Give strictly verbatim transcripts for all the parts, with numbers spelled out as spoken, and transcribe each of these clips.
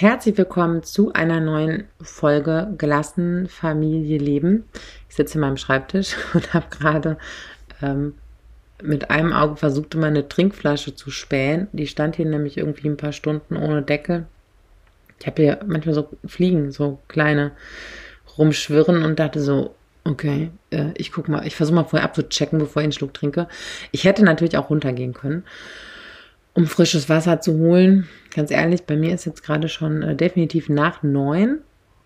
Herzlich willkommen zu einer neuen Folge Gelassen Familie Leben. Ich sitze in meinem Schreibtisch und habe gerade ähm, mit einem Auge versucht, meine Trinkflasche zu spähen. Die stand hier nämlich irgendwie ein paar Stunden ohne Deckel. Ich habe hier manchmal so Fliegen, so kleine rumschwirren und dachte so, okay, äh, ich guck mal, ich versuche mal vorher abzuchecken, bevor ich einen Schluck trinke. Ich hätte natürlich auch runtergehen können, um frisches Wasser zu holen. Ganz ehrlich, bei mir ist jetzt gerade schon äh, definitiv nach neun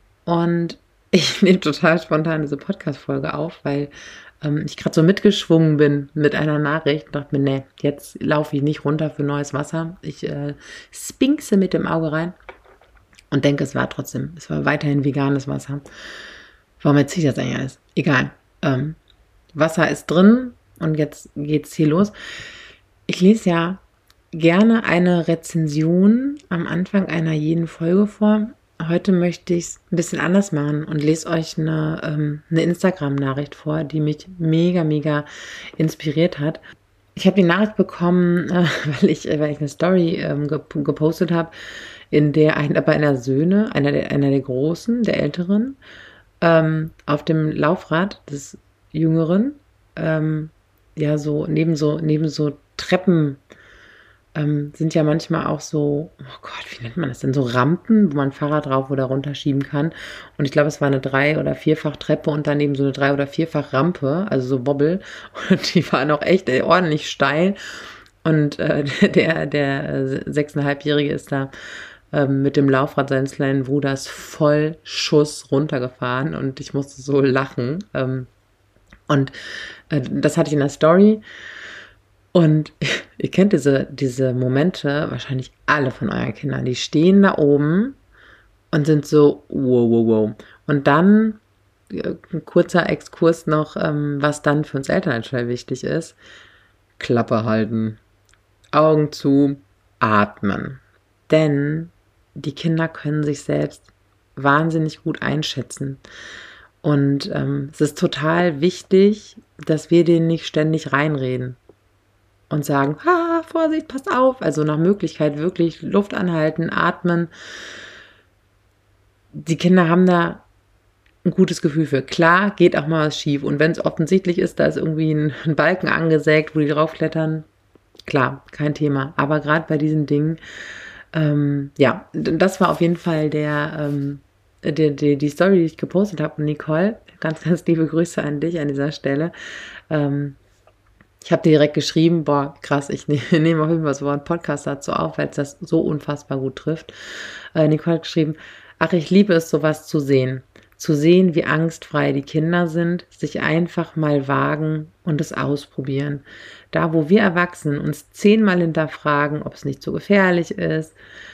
und ich nehme total spontan diese Podcast-Folge auf, weil ähm, ich gerade so mitgeschwungen bin mit einer Nachricht und dachte mir, nee, jetzt laufe ich nicht runter für neues Wasser. Ich äh, spinkse mit dem Auge rein und denke, es war trotzdem, es war weiterhin veganes Wasser. Warum erzähle ich das eigentlich alles? Egal. Ähm, Wasser ist drin und jetzt geht's hier los. Ich lese ja gerne eine Rezension am Anfang einer jeden Folge vor. Heute möchte ich es ein bisschen anders machen und lese euch eine, ähm, eine Instagram-Nachricht vor, die mich mega, mega inspiriert hat. Ich habe die Nachricht bekommen, äh, weil, ich, weil ich eine Story ähm, gep- gepostet habe, in der ein, bei einer Söhne, einer der, einer der Großen, der Älteren, ähm, auf dem Laufrad des Jüngeren, ähm, ja, so neben so, neben so Treppen ähm, sind ja manchmal auch so, oh Gott, wie nennt man das denn? So Rampen, wo man ein Fahrrad drauf oder runterschieben kann. Und ich glaube, es war eine Drei- oder Vierfach-Treppe und daneben so eine Drei- oder Vierfach-Rampe, also so Bobbel. Und die waren auch echt äh, ordentlich steil. Und äh, der, der äh, sechseinhalbjährige ist da ähm, mit dem Laufrad seines kleinen Bruders voll Schuss runtergefahren. Und ich musste so lachen. Ähm, und äh, das hatte ich in der Story. Und ihr kennt diese, diese Momente, wahrscheinlich alle von euren Kindern, die stehen da oben und sind so, wow, wow, wow. Und dann, äh, ein kurzer Exkurs noch, ähm, was dann für uns Eltern total wichtig ist. Klappe halten, Augen zu, atmen. Denn die Kinder können sich selbst wahnsinnig gut einschätzen. Und ähm, es ist total wichtig, dass wir denen nicht ständig reinreden und sagen, ha, Vorsicht, passt auf. Also nach Möglichkeit wirklich Luft anhalten, atmen. Die Kinder haben da ein gutes Gefühl für. Klar, geht auch mal was schief. Und wenn es offensichtlich ist, da ist irgendwie ein, ein Balken angesägt, wo die draufklettern, klar, kein Thema. Aber gerade bei diesen Dingen, ähm, ja, das war auf jeden Fall der, ähm, der, der, die Story, die ich gepostet habe. Und Nicole, ganz, ganz liebe Grüße an dich an dieser Stelle. Ähm, Ich habe dir direkt geschrieben, boah, krass, ich ne- nehme auf jeden Fall so einen Podcast dazu auf, weil es das so unfassbar gut trifft. Äh, Nicole hat geschrieben, ach, ich liebe es, sowas zu sehen. Zu sehen, wie angstfrei die Kinder sind, sich einfach mal wagen und es ausprobieren. Da, wo wir Erwachsenen uns zehnmal hinterfragen, ob es nicht so gefährlich ist,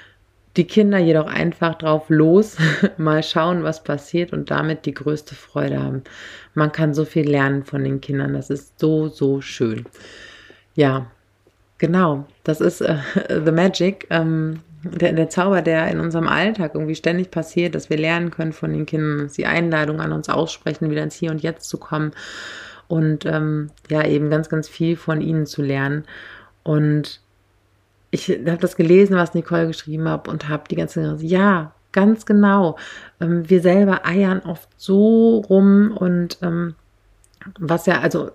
die Kinder jedoch einfach drauf los, mal schauen, was passiert und damit die größte Freude haben. Man kann so viel lernen von den Kindern. Das ist so, so schön. Ja, genau. Das ist äh, The Magic, ähm, der, der Zauber, der in unserem Alltag irgendwie ständig passiert, dass wir lernen können von den Kindern, dass die Einladung an uns aussprechen, wieder ins Hier und Jetzt zu kommen und ähm, ja, eben ganz, ganz viel von ihnen zu lernen. Und ich habe das gelesen, was Nicole geschrieben hat und habe die ganze Zeit gesagt, ja, ganz genau. Ähm, wir selber eiern oft so rum und ähm, was ja, also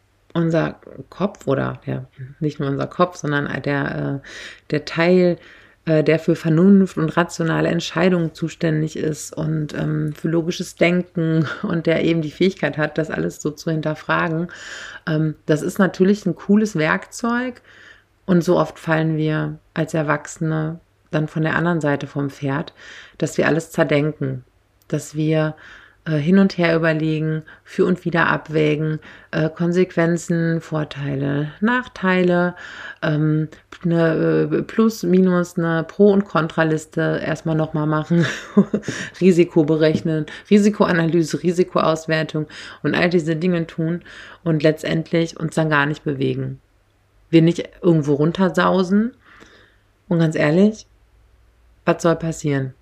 unser Kopf oder ja, nicht nur unser Kopf, sondern der, äh, der Teil, äh, der für Vernunft und rationale Entscheidungen zuständig ist und ähm, für logisches Denken und der eben die Fähigkeit hat, das alles so zu hinterfragen. Ähm, das ist natürlich ein cooles Werkzeug. Und so oft fallen wir als Erwachsene dann von der anderen Seite vom Pferd, dass wir alles zerdenken, dass wir äh, hin und her überlegen, für und wieder abwägen, äh, Konsequenzen, Vorteile, Nachteile, ähm, eine äh, Plus, Minus, eine Pro- und Kontraliste erstmal nochmal machen, Risiko berechnen, Risikoanalyse, Risikoauswertung und all diese Dinge tun und letztendlich uns dann gar nicht bewegen. Wir nicht irgendwo runtersausen. Und ganz ehrlich, was soll passieren?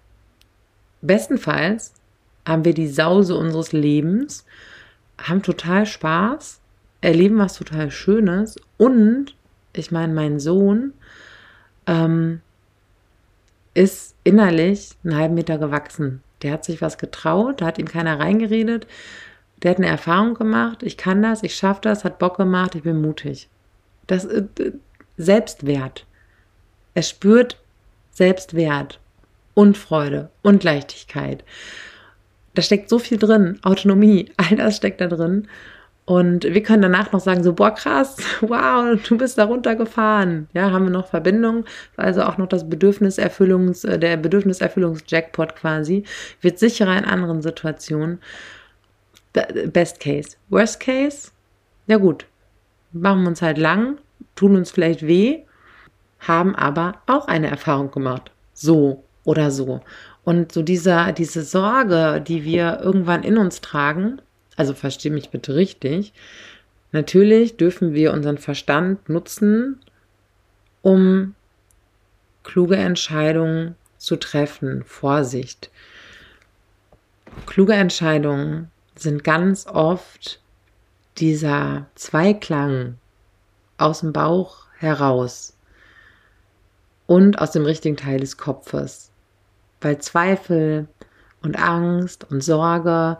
Bestenfalls haben wir die Sause unseres Lebens, haben total Spaß, erleben was total Schönes und, ich meine, mein Sohn, ähm, ist innerlich einen halben Meter gewachsen. Der hat sich was getraut, da hat ihm keiner reingeredet. Der hat eine Erfahrung gemacht, ich kann das, ich schaffe das, hat Bock gemacht, ich bin mutig. Das ist äh, Selbstwert. Er spürt Selbstwert und Freude und Leichtigkeit. Da steckt so viel drin, Autonomie, all das steckt da drin. Und wir können danach noch sagen, so, boah, krass, wow, du bist da runtergefahren. Ja, haben wir noch Verbindung, also auch noch das Bedürfniserfüllungs, der Bedürfniserfüllungs-Jackpot quasi, wird sicherer in anderen Situationen. Best Case. Worst Case, ja gut, machen wir uns halt lang, tun uns vielleicht weh, haben aber auch eine Erfahrung gemacht. So oder so. Und so dieser, diese Sorge, die wir irgendwann in uns tragen, also versteh mich bitte richtig, natürlich dürfen wir unseren Verstand nutzen, um kluge Entscheidungen zu treffen. Vorsicht. Kluge Entscheidungen sind ganz oft dieser Zweiklang aus dem Bauch heraus und aus dem richtigen Teil des Kopfes. Weil Zweifel und Angst und Sorge,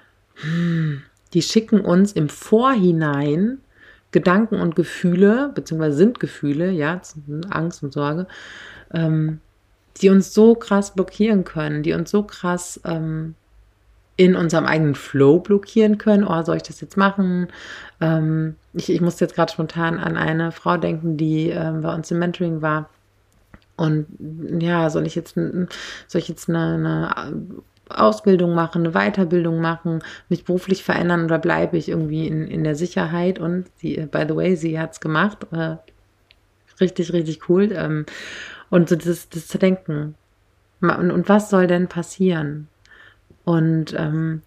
die schicken uns im Vorhinein Gedanken und Gefühle, beziehungsweise sind Gefühle, ja, Angst und Sorge, ähm, die uns so krass blockieren können, die uns so krass ähm, in unserem eigenen Flow blockieren können. Oh, soll ich das jetzt machen? Ähm, ich, ich musste jetzt gerade spontan an eine Frau denken, die ähm, bei uns im Mentoring war. Und ja, soll ich jetzt, soll ich jetzt eine, eine Ausbildung machen, eine Weiterbildung machen, mich beruflich verändern oder bleibe ich irgendwie in, in der Sicherheit? Und sie, by the way, sie hat es gemacht. Äh, richtig, richtig cool. Ähm, und so das, das zu denken. Und, und was soll denn passieren? Und ähm,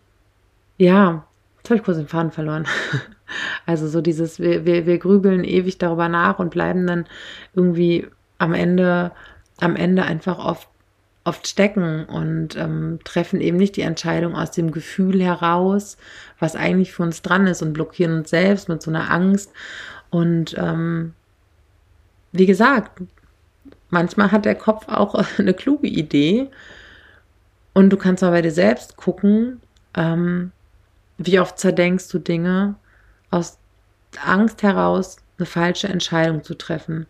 ja, jetzt habe ich kurz den Faden verloren. Also so dieses, wir, wir, wir grübeln ewig darüber nach und bleiben dann irgendwie am Ende, am Ende einfach oft, oft stecken und ähm, treffen eben nicht die Entscheidung aus dem Gefühl heraus, was eigentlich für uns dran ist und blockieren uns selbst mit so einer Angst. Und ähm, wie gesagt, manchmal hat der Kopf auch eine kluge Idee und du kannst mal bei dir selbst gucken, ähm, wie oft zerdenkst du Dinge aus Angst heraus, eine falsche Entscheidung zu treffen.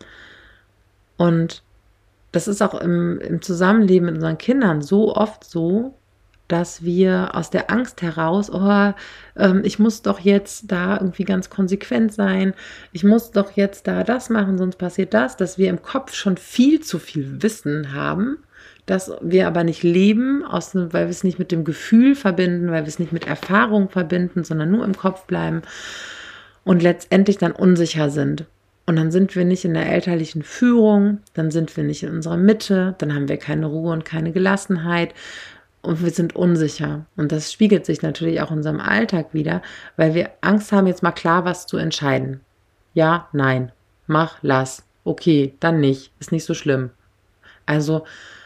Und das ist auch im, im Zusammenleben mit unseren Kindern so oft so, dass wir aus der Angst heraus, oh, ähm, ich muss doch jetzt da irgendwie ganz konsequent sein, ich muss doch jetzt da das machen, sonst passiert das, dass wir im Kopf schon viel zu viel Wissen haben, dass wir aber nicht leben, aus, weil wir es nicht mit dem Gefühl verbinden, weil wir es nicht mit Erfahrung verbinden, sondern nur im Kopf bleiben und letztendlich dann unsicher sind. Und dann sind wir nicht in der elterlichen Führung, dann sind wir nicht in unserer Mitte, dann haben wir keine Ruhe und keine Gelassenheit und wir sind unsicher. Und das spiegelt sich natürlich auch in unserem Alltag wieder, weil wir Angst haben, jetzt mal klar was zu entscheiden. Ja, nein, mach, lass. Okay, dann nicht, ist nicht so schlimm. Also,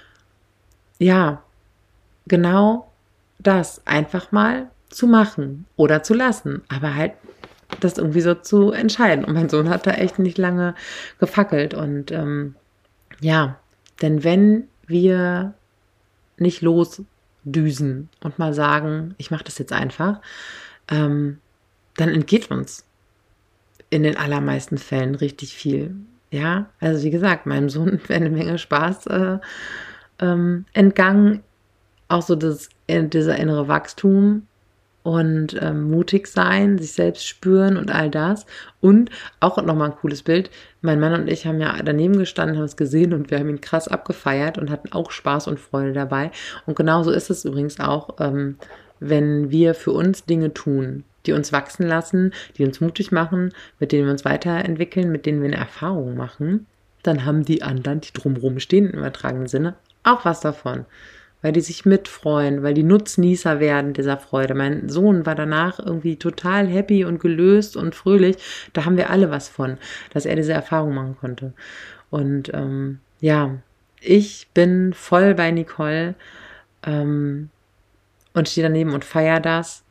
ja, genau das einfach mal zu machen oder zu lassen, aber halt das irgendwie so zu entscheiden. Und mein Sohn hat da echt nicht lange gefackelt. Und ähm, ja, denn wenn wir nicht losdüsen und mal sagen, ich mache das jetzt einfach, ähm, dann entgeht uns in den allermeisten Fällen richtig viel. Ja, also wie gesagt, meinem Sohn wäre eine Menge Spaß äh, ähm, entgangen. Auch so das, dieser innere Wachstum und ähm, mutig sein, sich selbst spüren und all das. Und auch nochmal ein cooles Bild. Mein Mann und ich haben ja daneben gestanden, haben es gesehen und wir haben ihn krass abgefeiert und hatten auch Spaß und Freude dabei. Und genauso ist es übrigens auch, ähm, wenn wir für uns Dinge tun, die uns wachsen lassen, die uns mutig machen, mit denen wir uns weiterentwickeln, mit denen wir eine Erfahrung machen, dann haben die anderen, die drumherum stehen im übertragenen Sinne, auch was davon. Weil die sich mitfreuen, weil die Nutznießer werden dieser Freude. Mein Sohn war danach irgendwie total happy und gelöst und fröhlich. Da haben wir alle was von, dass er diese Erfahrung machen konnte. Und ähm, ja, ich bin voll bei Nicole ähm, und stehe daneben und feiere das.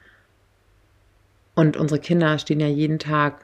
Und unsere Kinder stehen ja jeden Tag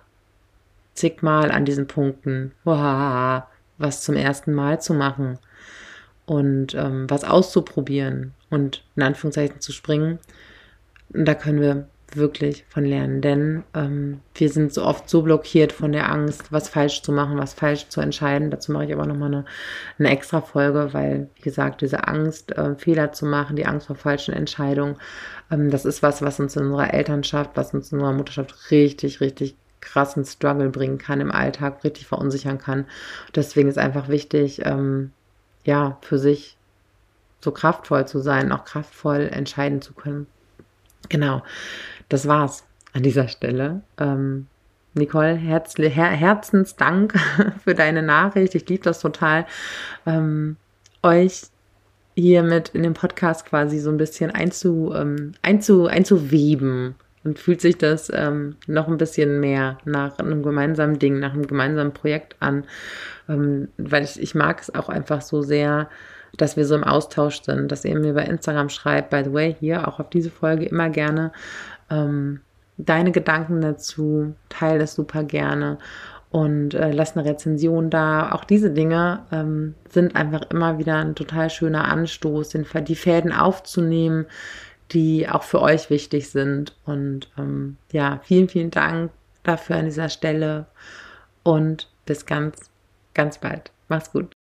zigmal an diesen Punkten, wow, was zum ersten Mal zu machen. und ähm, was auszuprobieren und in Anführungszeichen zu springen. Und da können wir wirklich von lernen, denn ähm, wir sind so oft so blockiert von der Angst, was falsch zu machen, was falsch zu entscheiden. Dazu mache ich aber nochmal eine, eine extra Folge, weil, wie gesagt, diese Angst, äh, Fehler zu machen, die Angst vor falschen Entscheidungen, ähm, das ist was, was uns in unserer Elternschaft, was uns in unserer Mutterschaft richtig, richtig krassen Struggle bringen kann im Alltag, richtig verunsichern kann. Deswegen ist einfach wichtig, ähm, ja, für sich so kraftvoll zu sein, auch kraftvoll entscheiden zu können. Genau, das war's an dieser Stelle. Ähm, Nicole, Herz, Her Herzensdank für deine Nachricht. Ich liebe das total, ähm, euch hier mit in den Podcast quasi so ein bisschen einzu, ähm, einzu, einzuweben. Und fühlt sich das ähm, noch ein bisschen mehr nach einem gemeinsamen Ding, nach einem gemeinsamen Projekt an. Ähm, weil ich, ich mag es auch einfach so sehr, dass wir so im Austausch sind, dass ihr mir bei Instagram schreibt, by the way, hier auch auf diese Folge immer gerne ähm, deine Gedanken dazu, teile es super gerne und äh, lass eine Rezension da. Auch diese Dinge ähm, sind einfach immer wieder ein total schöner Anstoß, den, die Fäden aufzunehmen, die auch für euch wichtig sind. Und ähm, ja, vielen, vielen Dank dafür an dieser Stelle und bis ganz, ganz bald. Mach's gut.